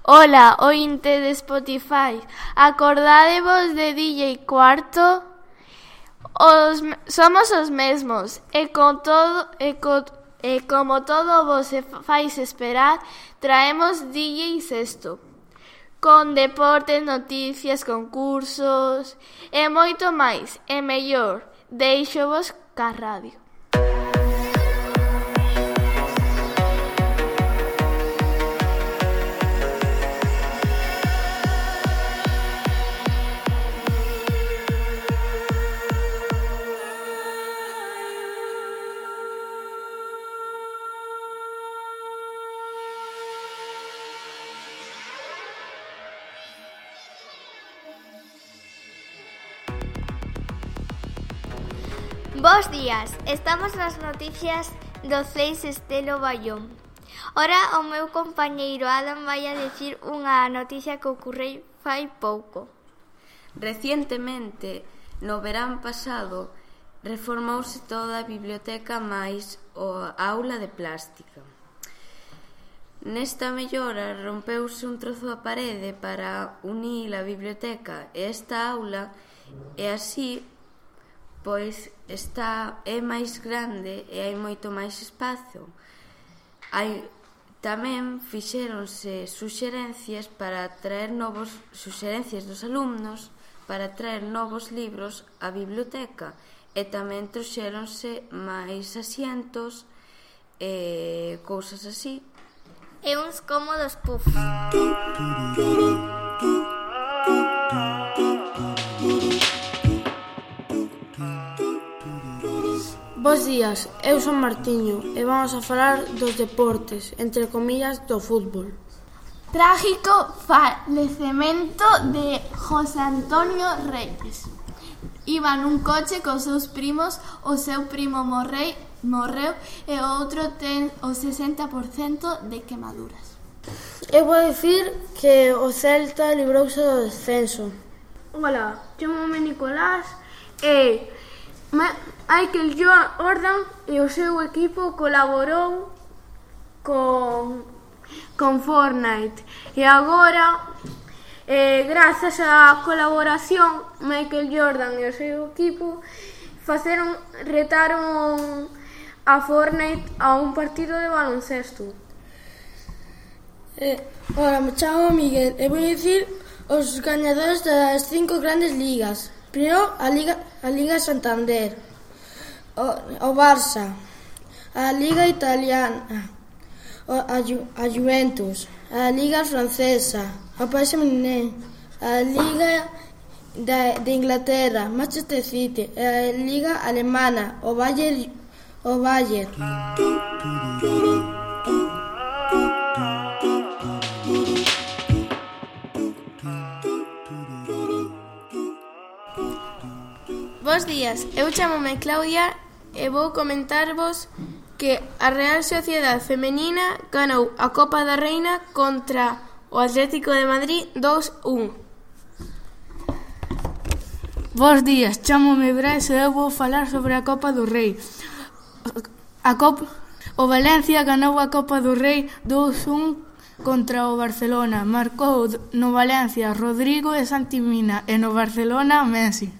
Ola, ointe de Spotify, acordádevos de DJ Cuarto? Somos os mesmos, e como todo vos se fais esperar, traemos DJ Sexto, con deportes, noticias, concursos e moito máis, e mellor, deixovos ca radio. Bos días, estamos nas noticias do CEIS Estelo Baión. Ora o meu compañeiro Adam vai a decir unha noticia que ocorreu fai pouco. Recientemente, no verán pasado, reformouse toda a biblioteca máis a aula de plástica. Nesta mellora rompeuse un trozo da parede para unir a biblioteca e esta aula e así pois é máis grande e hai moito máis espazo. Tamén fixéronse suxerencias dos alumnos para traer novos libros á biblioteca e tamén trouxéronse máis asientos e cousas así. E uns cómodos puff. Bos días, eu son Martiño e vamos a falar dos deportes, entre comillas, do fútbol. Trágico falecemento de José Antonio Reyes. Iba nun coche cos seus primos, o seu primo morreu e o outro ten o 60% de quemaduras. Eu vou dicir que o Celta librouse do descenso. Ola, chamome Nicolás e Michael Jordan e o seu equipo colaborou con Fortnite e agora, grazas á colaboración, Michael Jordan e o seu equipo retaron a Fortnite a un partido de baloncesto. Ora, me chamo Miguel e vou dicir os gañadores das 5 grandes ligas. Primeiro, a Liga Santander, o Barça, a Liga Italiana, a Juventus, a Liga Francesa, o País Féminin, a Liga de Inglaterra, Manchester City, a Liga Alemana, o Bayern. Bos días, eu chamome Claudia e vou comentarvos que a Real Sociedade Femenina ganou a Copa da Reina contra o Atlético de Madrid 2-1. Bos días, chamome Brais e eu vou falar sobre a Copa do Rei. O Valencia ganou a Copa do Rei 2-1 contra o Barcelona. Marcou no Valencia Rodrigo e Santi Mina e no Barcelona Messi.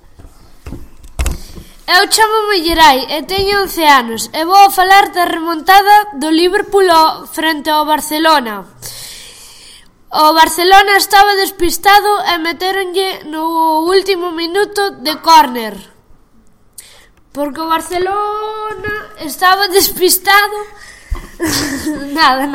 Eu chamome Gerai e teño 11 anos e vou falar da remontada do Liverpool frente ao Barcelona. O Barcelona estaba despistado e metéronlle no último minuto de córner. Porque o Barcelona estaba despistado. Nada.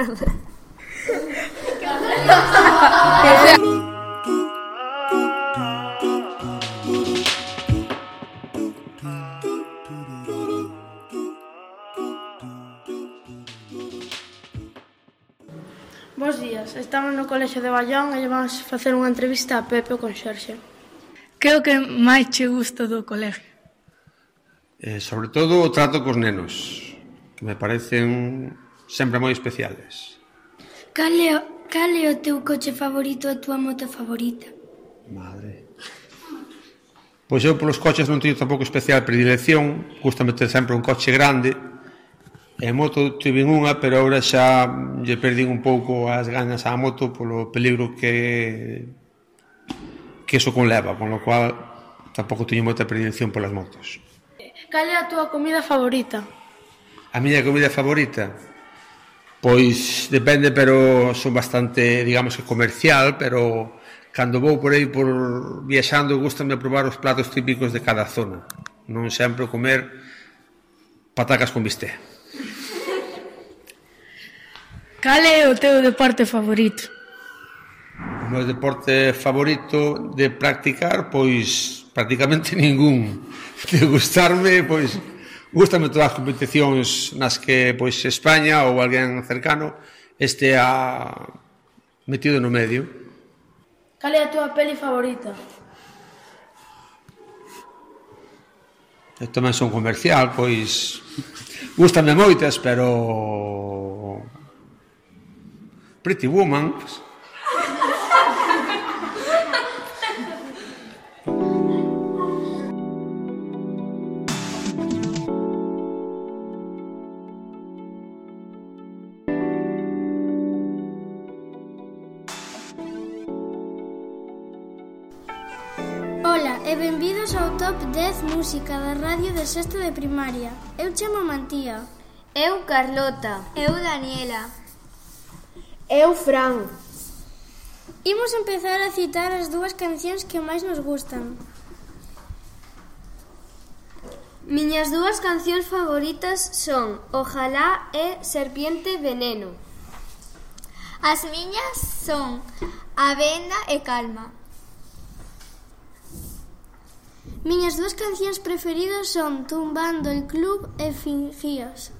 Bos días, estamos no Colexio de Baión e vamos facer unha entrevista a Pepe, o conxerxe. Que é o que máis che gusta do colegio? Sobre todo o trato cos nenos, que me parecen sempre moi especiales. Cal é o teu coche favorito, a tua moto favorita? Madre. Pois eu polos coches non teño tampouco especial predilección, gustame ter sempre un coche grande En moto tive unha, pero agora xa lle perdín un pouco as ganas á moto polo peligro que iso conleva, con lo cual tampouco teño moita predilección polas motos. Cal é a túa comida favorita? A miña comida favorita? Pois depende, pero son bastante, digamos que comercial, pero cando vou por aí por viaxando gústame probar os platos típicos de cada zona. Non sempre comer patacas con bistec. Cal é o teu deporte favorito? O meu deporte favorito de practicar, pois prácticamente ningún. De gustarme, pois gústame todas as competicións nas que pois España ou alguén cercano estea metido no medio. Cal é a túa peli favorita? Eu tamén son comercial, pois gústame moitas, pero Pretty Woman. Ola e benvidos ao Top 10 Música da Radio de sexto de primaria. Eu chamo Mantía. Eu, Carlota. Eu, Daniela. Eu, Fran. Imos empezar a citar as dúas cancións que máis nos gustan. Miñas dúas cancións favoritas son Ojalá e Serpiente Veneno. As miñas son A Venda e Calma. Miñas dúas cancións preferidas son Tumbando el Club e Fingías.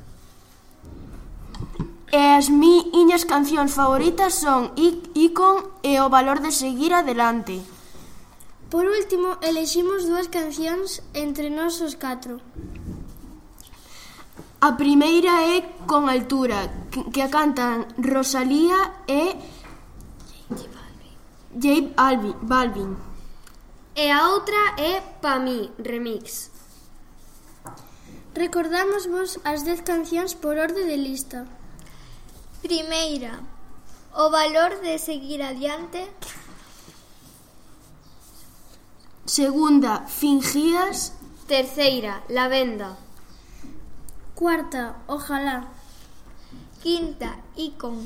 E as miñas cancións favoritas son Icon e O valor de seguir adelante. Por último, eleximos dúas cancións entre nós os 4. A primeira é Con altura, que a cantan Rosalía e J Balvin. E a outra é Pa mí, remix. Recordámosvos as 10 cancións por orde de lista. Primeira, O valor de seguir adiante. Segunda, Fingías. Terceira, La Venda. Cuarta, Ojalá. Quinta, Icon.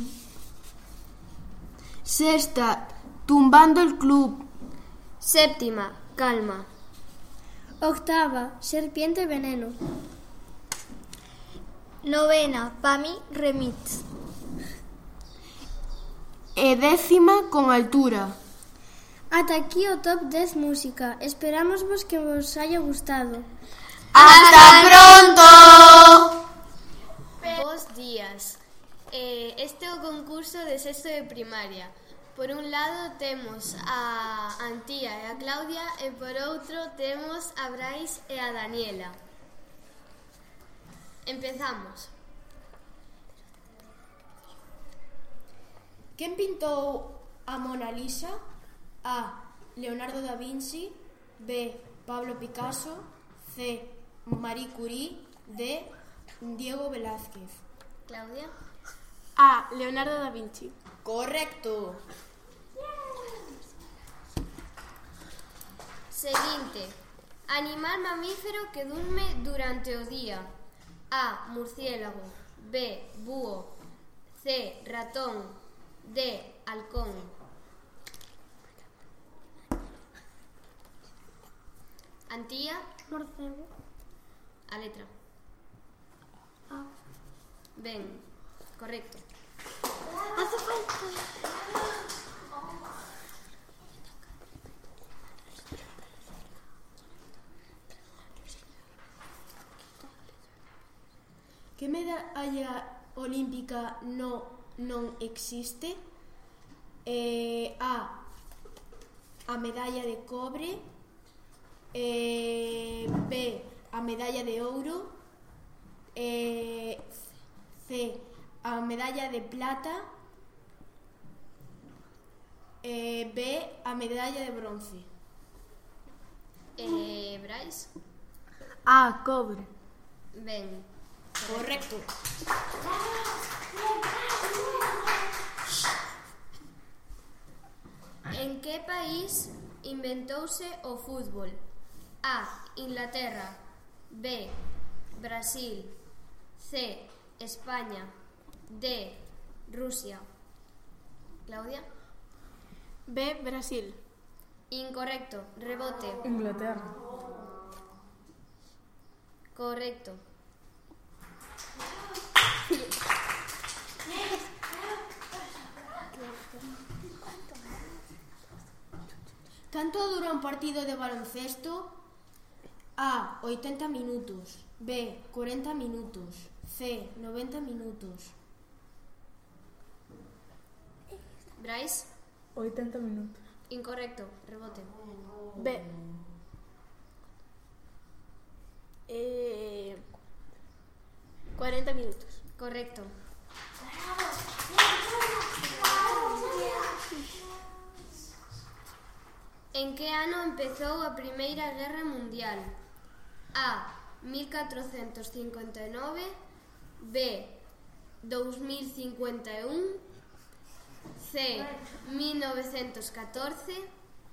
Sexta, Tumbando el Club. Séptima, Calma. Octava, Serpiente Veneno. Novena, Pa mí, remix. E décima, Con altura. Ata aquí o Top 10 Música. Esperámosvos que vos haya gustado. ¡Hasta pronto! Bos días. Este é o concurso de sexto de primaria. Por un lado temos a Antía e a Claudia e por outro temos a Brais e a Daniela. Empezamos. Quen pintou a Mona Lisa? A. Leonardo da Vinci. B. Pablo Picasso. C. Marie Curie. D. Diego Velázquez. Claudia. A. Leonardo da Vinci. Correcto. Seguinte. Animal mamífero que durme durante o día. A. Murciélago. B. Búho. C. Ratón. D. Halcón. Antía. Morcego. A letra. A. Ben, correcto. Hace falta. Que medalla olímpica non existe? A medalla de cobre. B. A medalla de ouro. C. A medalla de plata. B. A medalla de bronce. Brais. A. Cobre. Ben. Correcto. En que país inventouse o fútbol? A. Inglaterra. B. Brasil. C. España. D. Rusia. Claudia? B. Brasil. Incorrecto. Rebote. Inglaterra. Correcto. Canto dura un partido de baloncesto? A. 80 minutos. B. 40 minutos. C. 90 minutos. Bryce? 80 minutos. Incorrecto. Rebote. B. 40 minutos. Correcto. En que ano empezou a Primeira Guerra Mundial? A. 1459. B. 2051. C. 1914.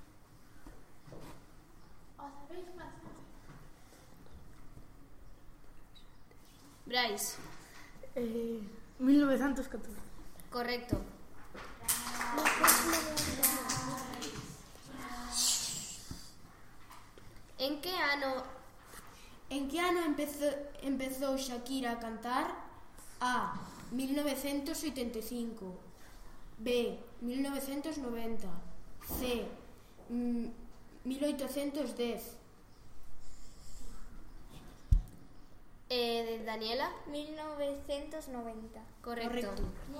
Bryce. 1914. Correcto. En que ano empezou Shakira a cantar? A. 1985. B. 1990. C. 1810. Daniela? 1990. Correcto.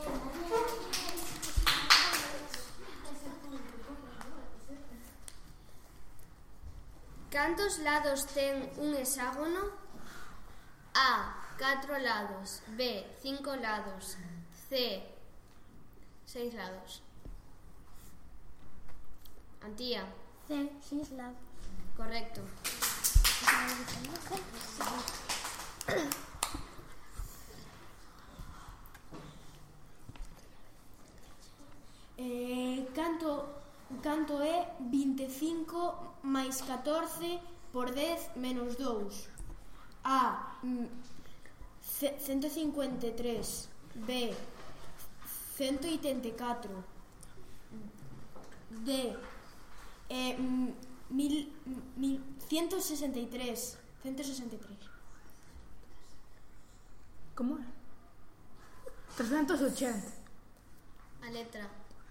Cantos lados ten un hexágono? A. 4 lados. B. 5 lados. C. 6 lados. Antía? C. 6 lados. Correcto. Canto é 25 máis 14 por 10 menos 2? A. 153. B. 184. D. 163. 163. Como é? 380. A letra.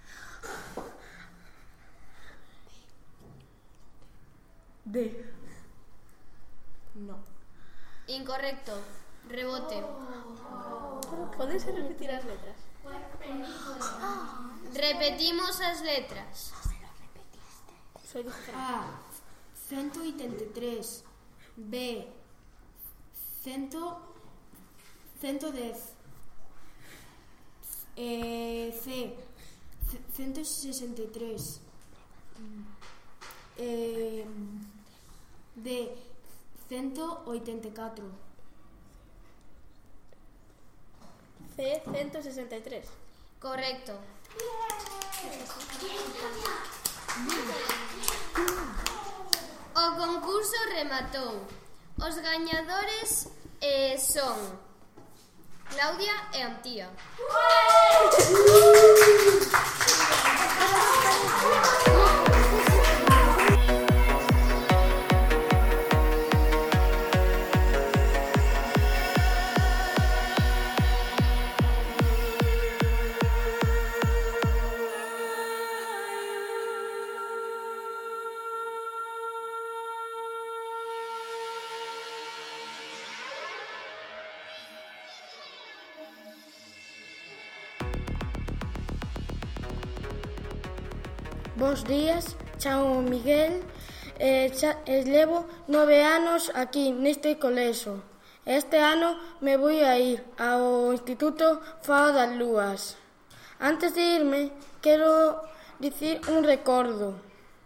D. No. Incorrecto. Rebote. Podes repetir as letras? Repetimos as letras. A. 183. B. 110. C. 163. D. 184. C. 163. Correcto. O concurso rematou. Os gañadores son Claudia e Antía. Bos días, chamo Miguel e levo 9 anos aquí neste colexo. Este ano me vou a ir ao Instituto Fao das Lúas. Antes de irme, quero dicir un recordo.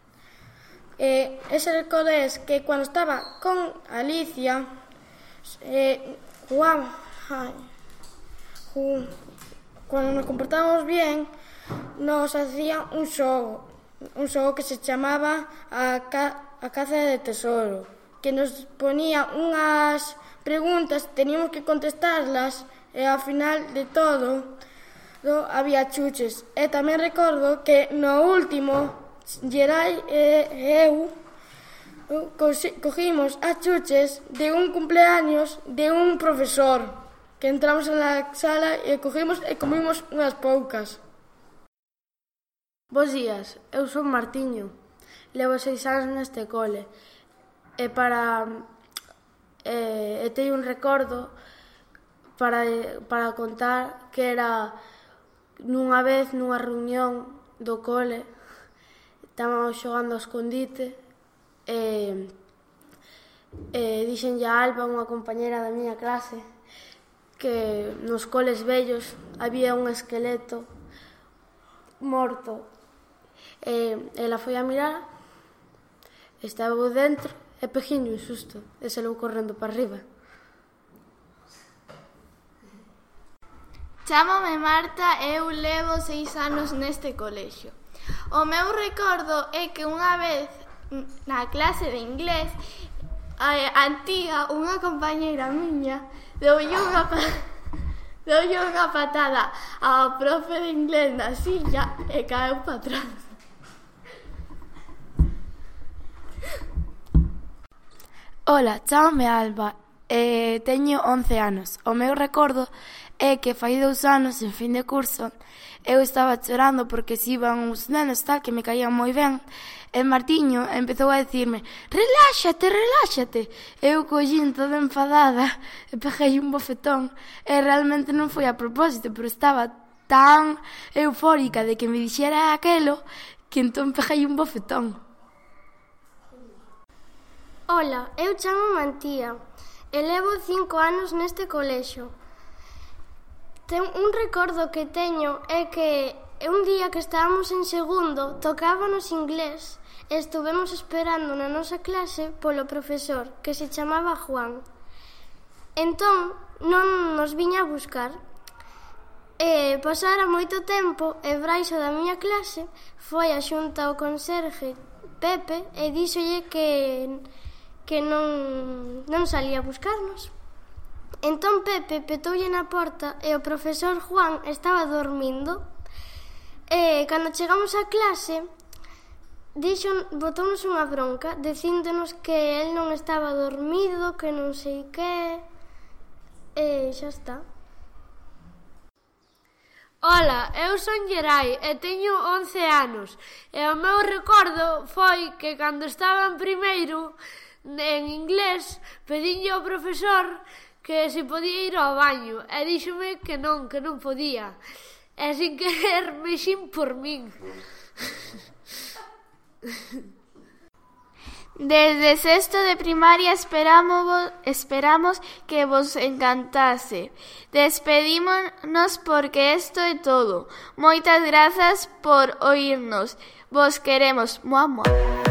Ese recordo é que cando estaba con Alicia, Cuando nos comportábamos bien, nos hacían un xogo que se chamaba a caza de tesoro, que nos ponía unhas preguntas, teníamos que contestarlas, e ao final de todo había chuches. E tamén recordo que no último, Gerai e eu cogimos as chuches de un cumpleaños de un profesor, que entramos na sala e cogimos e comimos unhas poucas. Bos días, eu son Martiño, levo 6 anos neste cole e teño un recordo para contar que era nunha vez nunha reunión do cole, estábamos xogando ao escondite e dixenlle a Alba, unha compañera da miña clase, que nos coles vellos había un esqueleto morto. Ela foi a mirar, estaba dentro e peguinlle un susto e salou correndo para arriba. Chámame Marta e eu levo 6 anos neste colexio. O meu recordo é que unha vez na clase de inglés a antiga, unha compañeira miña, deulle unha patada ao profe de inglés na silla e caeu para atrás. Ola, chámame Alba e teño 11 anos. O meu recordo é que fai 2 anos, en fin de curso, eu estaba chorando porque se iban uns nenos tal que me caían moi ben, e Martiño empezou a dicirme: reláxate, reláxate. Eu collín toda enfadada e peguei un bofetón, e realmente non foi a propósito, pero estaba tan eufórica de que me dixera aquelo que entón peguei un bofetón. Ola, eu chamo Mantía e levo 5 anos neste colexio. Un recordo que teño é que un día que estábamos en segundo tocábanos inglés e estuvemos esperando na nosa clase polo profesor, que se chamaba Juan. Entón non nos viña a buscar e pasara moito tempo e Braiso da miña clase foi a xunta ao conserje Pepe e díxolle que non salía a buscarnos. Entón Pepe petoulle na porta e o profesor Juan estaba dormindo e cando chegamos á clase botounos unha bronca dicíndonos que el non estaba dormido, que non sei que, e xa está. Ola, eu son Gerai e teño 11 anos e o meu recordo foi que cando estaba en primeiro en inglés pedinlle ao profesor que se podía ir ao baño e díxome que non podía e sin querer mexín por min. Desde sexto de primaria esperamos que vos encantase. Despedímonos porque isto é todo. Moitas grazas por oírnos. Vos queremos. Mua, mua.